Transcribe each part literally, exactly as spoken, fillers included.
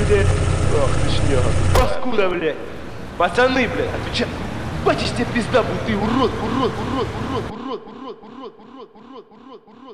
блядь. Ох ты шняга. Паскуда, блядь. Пацаны, блядь, отвечай. Бать, из тебя пизда будет, ты урод, урод, урод, урод, урод, урод, урод, урод, урод, урод, урод,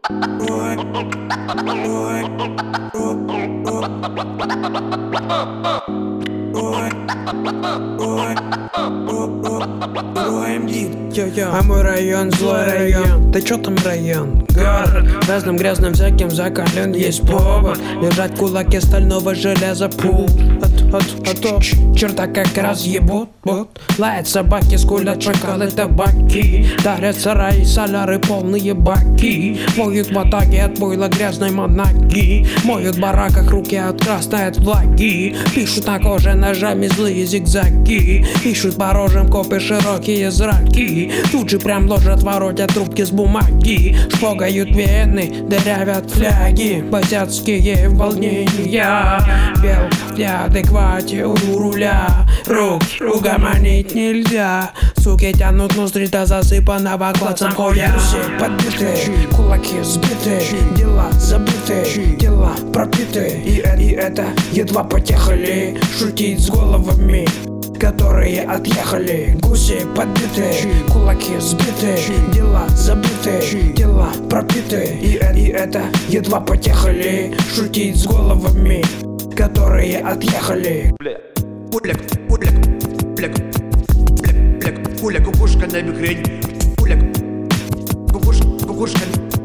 А мой район злой район. Да чё там район? Город разным грязным всяким закален. Есть повод лежать кулаки стального железа. Пул от, от, от, от черта как раз ебут. Вот. Лают собаки, скулят шакалы, табаки. Дарят сараи, соляры, полные баки. Моют мотаги от бойла грязной монаги. Моют в бараках руки от красной от влаги. Пишут на коже ножами злые зигзаги. Пишут по рожам копы широкие зраки. Тут же прям ложат, воротят трубки с бумаги. Шпогают вены, дырявят фляги. Базятские волнения. Бел в неадеквате у руля. Руки угомонить нельзя. Суки тянут ноздри до засыпанного клацом хуя. Все подбиты, кулаки сбиты, дела забыты, дела пропиты. И, и это едва потехали шутить с головами, которые отъехали. Гуси подбиты, кулаки сбиты, дела забыты, дела пропиты. И, и это едва потехали шутить с головами, которые отъехали. Бля. Пуля, пуля, пуля, пуля, пуля, пуля, кукушка на мигрень. Пуля, кукушка, кукушка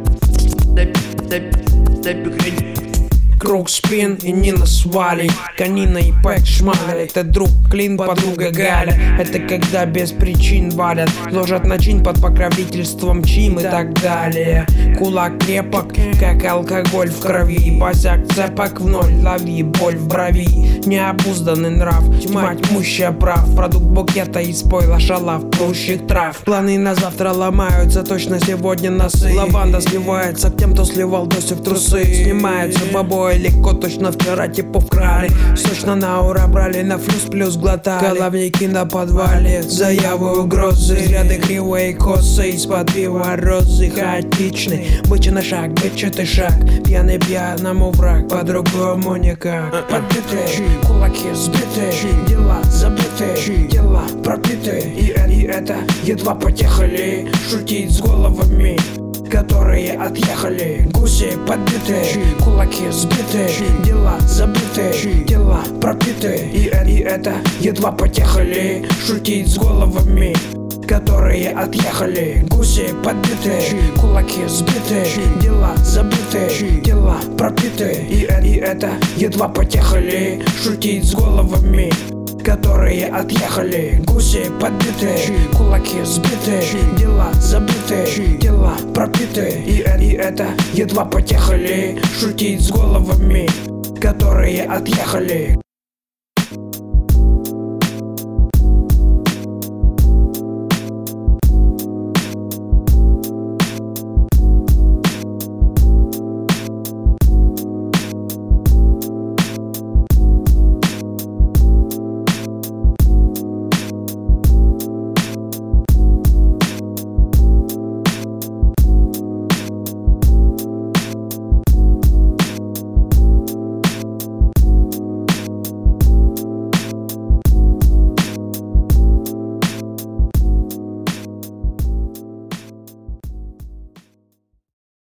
на, на, на мигрень. Круг спин и не насвали. Канина и пэк шмали. Это друг Клин, подруга Галя. Это когда без причин валят. Ложат начин под покровительством чим и так далее. Кулак крепок, как алкоголь в крови. Босяк цепок в ноль, лови боль в брови. Необузданный нрав, тьма тьмущая прав. Продукт букета из пойла шалав прущих трав. Планы на завтра ломаются, точно сегодня носы. Лаванда сливается к тем, кто сливал доси в трусы. Снимаются бобой легко, точно вчера типов крали. Сочно на ура брали, на флюс плюс глотали. Головники на подвале, заявы угрозы. Взгляды кривые косы, из-под пива розы. Хаотичный, бычий на шаг, бычатый шаг. Пьяный пьяному враг, по-другому никак. Подбиты, кулаки сбиты, дела забыты, дела пропиты. И, и это едва потехали шутить с головами, которые отъехали. Гуси подбиты, кулаки сбиты, дела забыты, дела пропиты. И, и это едва потехали шутить с головами, которые отъехали. Гуси подбиты, кулаки сбиты, дела забыты, дела пропиты. И, и это едва потехали шутить с головами, которые отъехали. Гуси подбиты, кулаки сбиты, дела забыты, дела пропиты. И, и это едва потехали шутить с головами, которые отъехали.